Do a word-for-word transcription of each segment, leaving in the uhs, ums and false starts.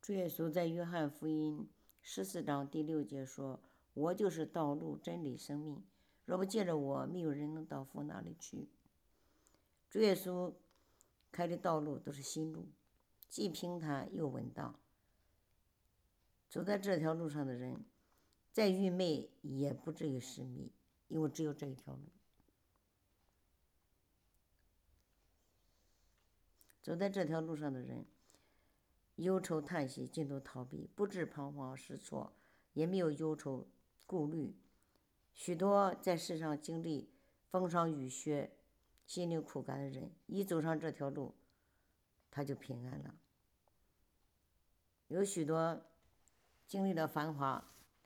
主耶稣在约翰福音十四章第六节说：“我就是道路、真理、生命，若不借着我，没有人能到父那里去。”主耶稣开的道路都是新路，既平坦又稳当。走在这条路上的人，再愚昧也不至于失迷，因为只有这一条路。走在这条路上的人，忧愁叹息尽都逃避，不致彷徨失措，也没有忧愁顾虑。许多在世上经历风霜雨雪、心灵苦干的人，一走上这条路，他就平安了。有许多经历了繁华、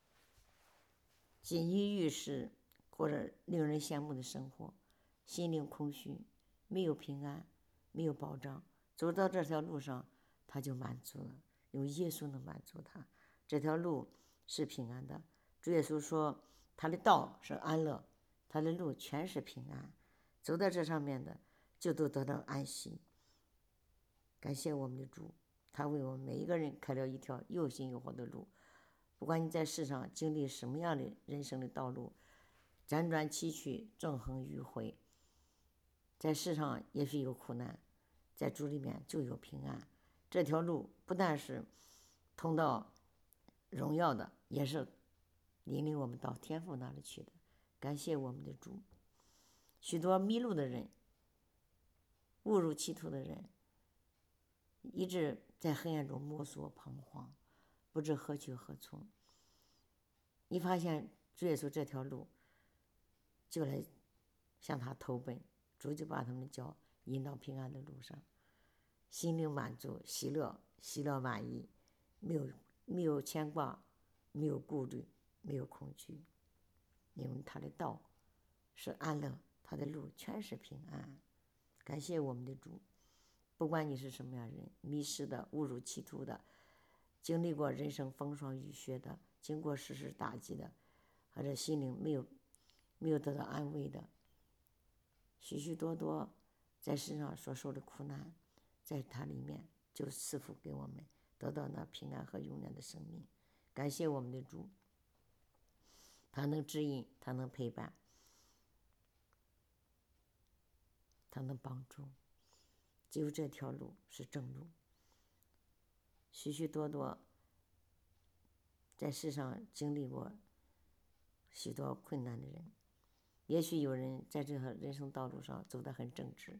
锦衣玉食或者令人羡慕的生活，心灵空虚，没有平安，没有保障。走到这条路上，他就满足了，有耶稣能满足他。这条路是平安的。主耶稣说，他的道是安乐，他的路全是平安。走在这上面的，就都得到安息。感谢我们的主，他为我们每一个人开了一条又新又活的路。不管你在世上经历什么样的人生的道路，辗转崎岖，纵横迂回，在世上也许有苦难，在主里面就有平安。这条路不但是通到荣耀的，也是引领我们到天父那里去的。感谢我们的主。许多迷路的人，误入歧途的人，一直在黑暗中摸索彷徨，不知何去何从。你发现主耶稣这条路，就来向他投奔，主就把他们的脚引到平安的路上，心灵满足，喜乐，喜乐满意，没有没有牵挂，没有顾虑，没有恐惧，因为他的道是安乐，他的路全是平安。感谢我们的主。不管你是什么样的人，迷失的、误入歧途的，经历过人生风霜雨雪的，经过世事打击的，或者心灵没有没有得到安慰的，许许多多在世上所受的苦难，在他里面就赐福给我们，得到那平安和永远的生命。感谢我们的主，他能指引，他能陪伴，他能帮助。只有这条路是正路。许许多多在世上经历过许多困难的人，也许有人在这条人生道路上走得很正直，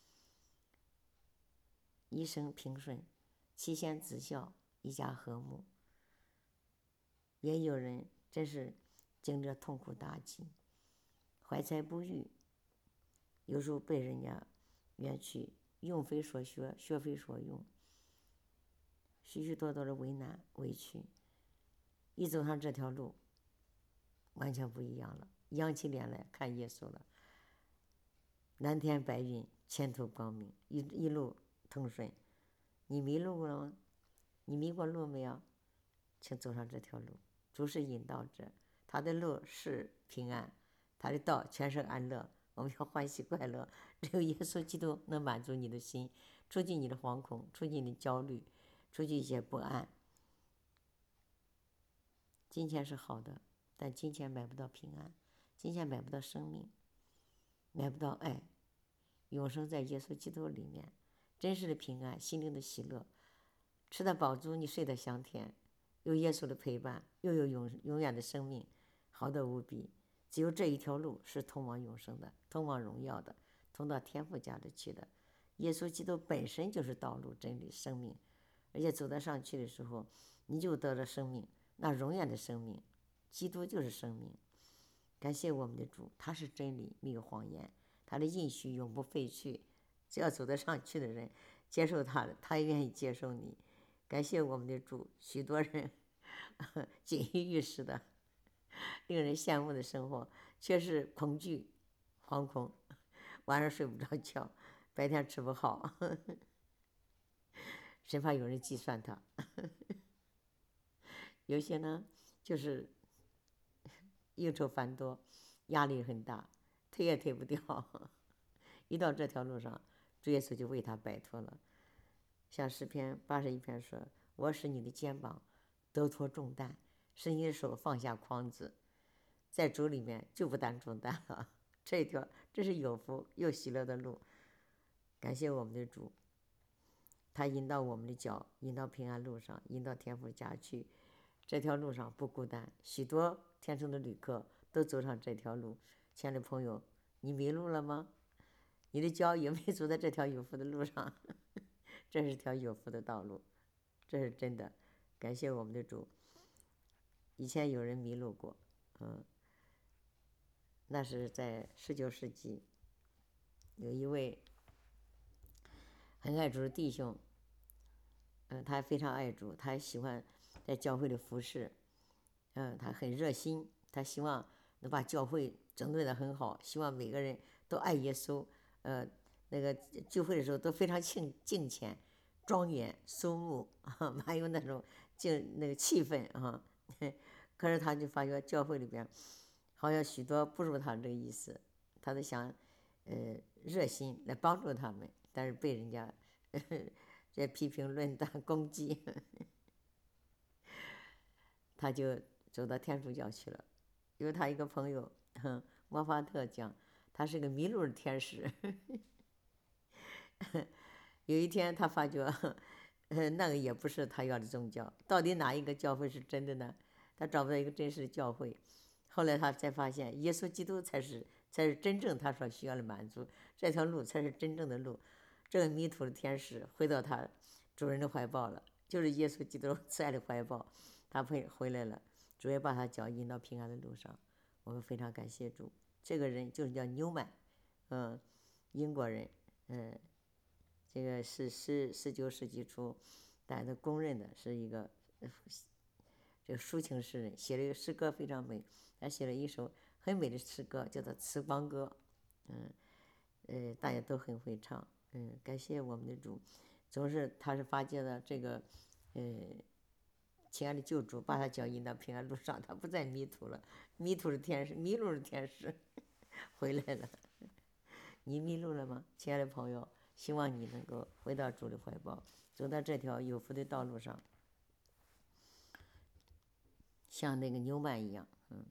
一生平顺，妻贤子孝，一家和睦。也有人真是经历了痛苦打击，怀才不遇，有时候被人家冤屈，用非所学，学非所用，许许多多的为难委屈。一走上这条路，完全不一样了，扬起脸来看耶稣了，蓝天白云，前途光明，一一路通顺。你迷路过了吗？你迷过路没有？请走上这条路。主是引导者，他的路是平安，他的道全是安乐。我们要欢喜快乐，只有耶稣基督能满足你的心，除去你的惶恐，除去你的焦虑，除去一些不安。金钱是好的，但金钱买不到平安，金钱买不到生命，买不到爱。永生在耶稣基督里面，真实的平安，心灵的喜乐，吃得饱足，你睡得香甜，有耶稣的陪伴，又有永永远的生命，好得无比。只有这一条路是通往永生的，通往荣耀的，通到天父家里去的。耶稣基督本身就是道路、真理、生命，而且走得上去的时候，你就得了生命，那永远的生命。基督就是生命。感谢我们的主，他是真理，没有谎言，他的应许永不废去。只要走得上去的人，接受他的，他也愿意接受你。感谢我们的主，许多人锦衣玉食的，令人羡慕的生活，却是恐惧、惶恐，晚上睡不着觉，白天吃不好，生怕有人计算他。有些呢，就是应酬繁多，压力很大，推也推不掉。一到这条路上，主耶稣就为他摆脱了。像诗篇八十一篇说：“ 我使你的肩膀得脱重担，使你的手放下筐子，在主里面就不担重担了。这一条，这是有福又喜乐的路。感谢我们的主，他引导我们的脚，引到平安路上，引到天父家去。这条路上不孤单，许多天上的旅客都走上这条路。亲爱的朋友，你迷路了吗？你的脚有没有走在这条有福的路上？这是条有福的道路，这是真的。感谢我们的主。以前有人迷路过，嗯，那是在十九世纪，有一位很爱主的弟兄，嗯，他非常爱主，他喜欢在教会里服侍，嗯，他很热心，他希望能把教会整顿得很好，希望每个人都爱耶稣，呃，那个聚会的时候都非常敬敬虔、庄严、肃穆，啊，蛮有那种敬那个气氛啊。可是他就发觉教会里边好像许多不如他这个意思，他都想呃热心来帮助他们，但是被人家这批评、论断、攻击，他就走到天主教去了。因为他一个朋友，哼，莫法特讲，他是个迷路的天使。有一天，他发觉，呃，那个也不是他要的宗教，到底哪一个教会是真的呢？他找不到一个真实的教会。后来他才发现，耶稣基督才是才是真正他所需要的满足，这条路才是真正的路。这个迷途的天使回到他主人的怀抱了，就是耶稣基督慈爱的怀抱，他回回来了，主也把他脚引到平安的路上。我们非常感谢主。这个人就是叫纽曼，嗯，英国人，嗯，这个是十十九世纪初，大家都公认的是一个这个抒情诗人，写了一个诗歌非常美。他写了一首很美的诗歌，叫做《慈光歌》。嗯，呃，大家都很会唱。嗯，感谢我们的主，总是他是发觉了这个，呃，亲爱的救主把他脚引到平安路上，他不再迷途了。迷途的天使，迷路的天使回来了。你迷路了吗，亲爱的朋友？希望你能够回到主的怀抱，走到这条有福的道路上，像那个纽曼一样。嗯，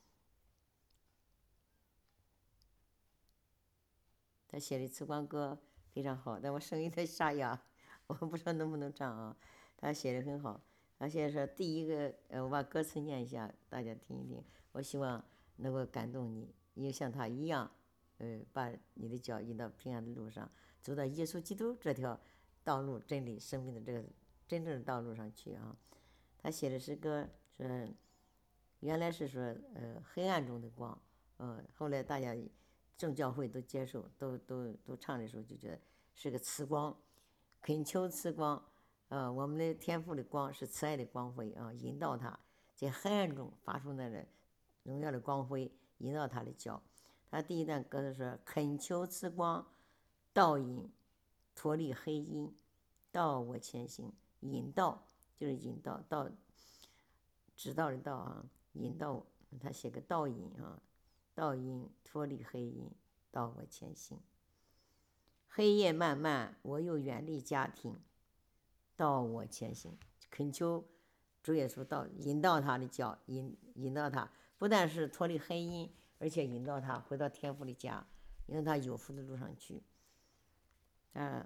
他写的《慈光歌》非常好，但我声音太沙哑，我不知道能不能唱啊。他写的很好，他现在说第一个，呃，我把歌词念一下，大家听一听。我希望能够感动你，也像他一样，呃，把你的脚引到平安的路上，走到耶稣基督这条道路、真理、生命的这个真正的道路上去啊。他写的诗歌是，原来是说，呃，黑暗中的光，呃，后来大家正教会都接受，都都都唱的时候就觉得是个慈光，恳求慈光，呃，我们的天父的光是慈爱的光辉啊，引导他在黑暗中发出那个荣耀的光辉，引导他的脚。他第一段歌词说：恳求慈光，导引脱离黑阴，导我前行。引导就是引导，导指导的导啊，引导。他写个导引啊，导引脱离黑阴，导我前行。黑夜漫漫，我又远离家庭，导我前行。恳求主耶稣导引导他的脚，引引导他，不但是脱离黑阴，而且引导他回到天父的家，引导他有福的路上去。啊，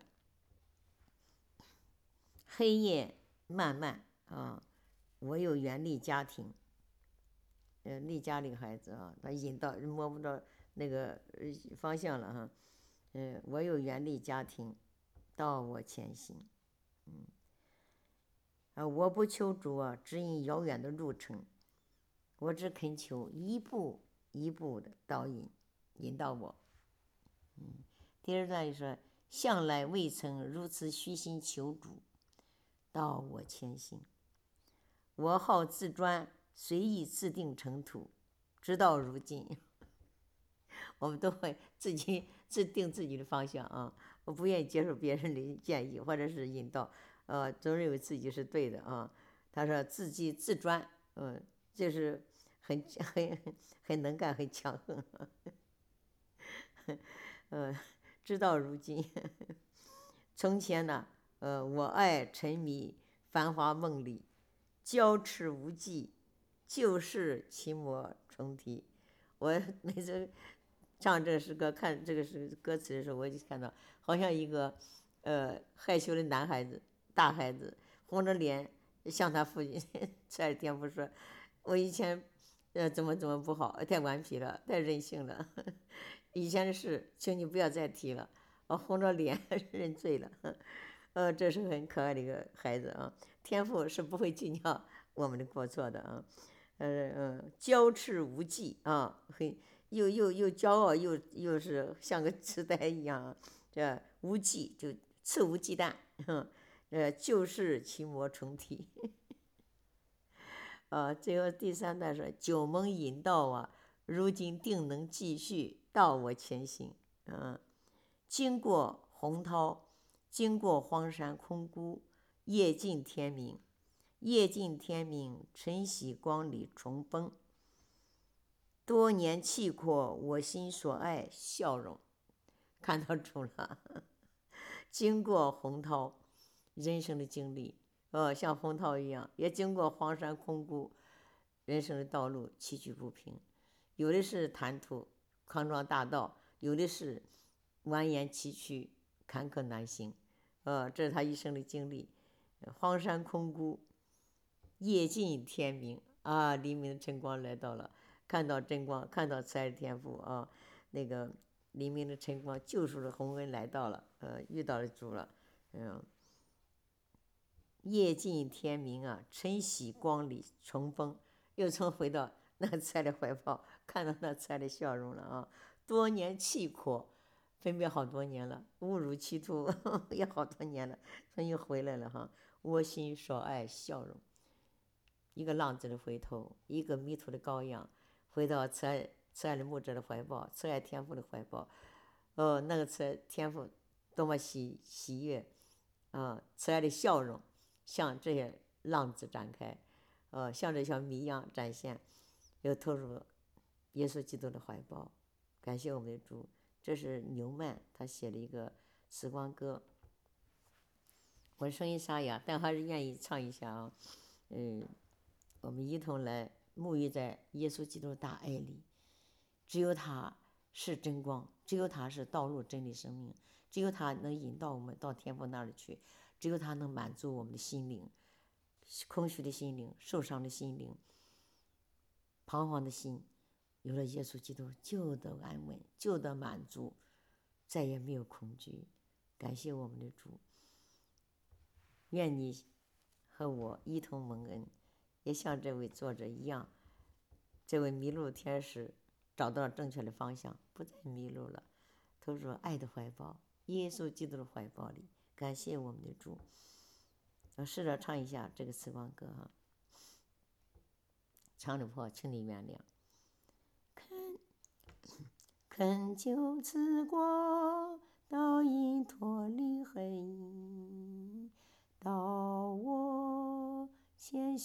黑夜漫漫啊，我又远离家庭，呃，离家的孩子啊，他引导摸不着那个方向了哈。嗯，我又远离家庭，导我前行。嗯，啊，我不求主啊指引遥远的路程，我只恳求一步一步的导引，引导我。嗯，第二段就说：向来未曾如此虚心求主，导我前行。我好自专，随意自定程途，直到如今。我们都会自己自定自己的方向啊，我不愿意接受别人的建议或者是引导，呃，总认为自己是对的啊。他说自己自专，嗯，就是很很很能干，很强横，嗯，直到如今。从前呢，呃，我爱沉迷繁华梦里，娇持无际，旧事骑摩重提。我每次唱这个诗歌，看这个诗歌词的时候，我就看到好像一个呃害羞的男孩子，大孩子红着脸向他父亲慈爱的天父说：“我以前呃怎么怎么不好，太顽皮了，太任性了，以前的事，请你不要再提了。”我红着脸认罪了。呃，这是很可爱的一个孩子啊。天父是不会计较我们的过错的啊。呃嗯，骄持无忌啊，很又又又骄傲，又又是像个痴呆一样啊。这无忌就肆无忌惮，呃，旧事骑摩重提。啊，最后第三段说：“久蒙引导啊，如今定能继续到我前行。”嗯，经过洪涛，经过荒山空谷，夜尽天明，夜尽天明，晨曦光里重逢。多年契阔，我心所爱笑容。看到主了。经过洪涛，人生的经历，呃，像洪涛一样，也经过荒山空谷，人生的道路崎岖不平，有的是坦途康庄大道，有的是蜿蜒崎岖坎坷难行。呃，这是他一生的经历。荒山空谷，夜尽天明啊，黎明的晨光来到了，看到真光，看到慈爱的天父啊，那个黎明的晨光，救赎的洪恩来到了，呃，遇到了主了。嗯，夜尽天明啊，晨曦光里重逢，又曾回到那个慈爱的怀抱，看到那慈爱的笑容了啊。多年契阔，分别好多年了，误入歧途也好多年了，终于回来了哈。我心所爱笑容。一个浪子的回头，一个迷途的羔羊，回到慈爱慈爱的牧者的怀抱，慈爱天父的怀抱。哦，那个慈爱天父多么喜喜悦啊！慈爱的笑容向这些浪子展开，呃，向这小迷羊展现，又投入耶稣基督的怀抱。感谢我们的主。这是纽曼他写了一个时光歌。我声音沙哑，但还是愿意唱一下啊。嗯，我们一同来沐浴在耶稣基督的大爱里。只有他是真光，只有他是道路真理生命，只有他能引导我们到天父那里去，只有他能满足我们的心灵，空虚的心灵，受伤的心灵，彷徨的心，有了耶稣基督就得安稳，就得满足，再也没有恐惧。感谢我们的主。愿你和我一同蒙恩，也像这位作者一样，这位迷路天使找到了正确的方向，不再迷路了，投入爱的怀抱，耶稣基督的怀抱里。感谢我们的主。我试着唱一下这个时光歌哈，唱的不好，请你原谅。恳恳求赐光，倒影脱离黑影，到我前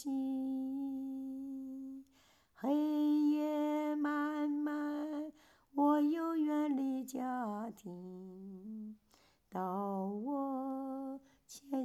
行。黑夜漫漫，我又远离家庭，到我前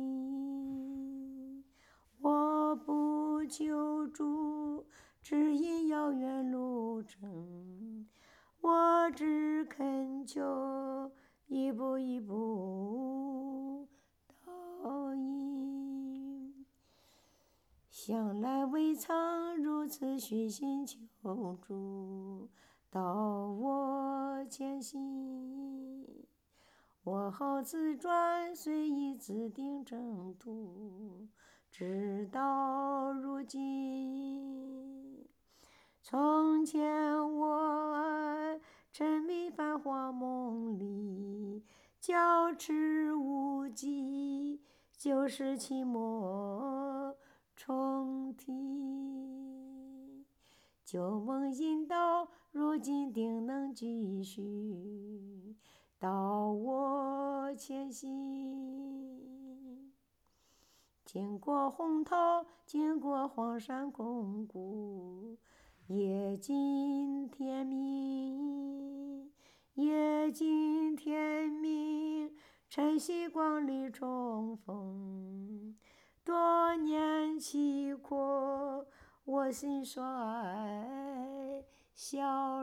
行。我不求助指引遥远路程，我只恳求一步一步导引。向来未曾如此虚心求助，到我前行。我好自转随意自定征途，直到如今。从前我沉迷繁华梦里，骄持无忌，旧事期末重提。旧梦引导，如今定能继续到我前行。经过洪涛，经过荒山空谷，夜尽天明，夜尽天明，晨曦光里重逢。 多年期过，我心衰笑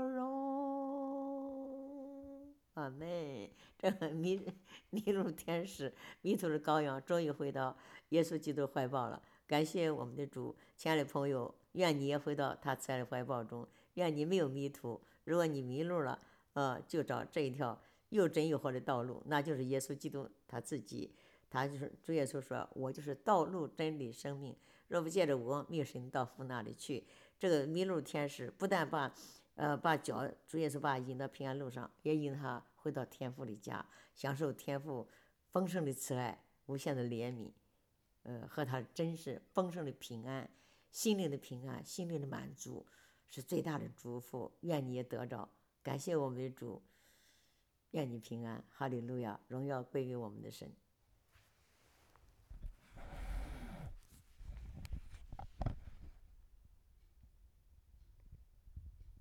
容。阿妹，这个弥弥勒天使、弥途的羔羊终于回到耶稣基督怀抱了。感谢我们的主，亲爱的朋友，愿你也回到他慈爱的怀抱中。愿你没有迷途，如果你迷路了，呃，就找这一条又真又活的道路，那就是耶稣基督他自己。他就是主耶稣说：“我就是道路、真理、生命，若不借着我，没有神到父那里去。”这个迷路天使不但把呃把脚主耶稣把引到平安路上，也引他回到天父的家，享受天父丰盛的慈爱、无限的怜悯，呃和他真实丰盛的平安、心灵的平安、心灵的满足，是最大的祝福。愿你也得着。感谢我们的主，愿你平安，哈利路亚，荣耀归给我们的神。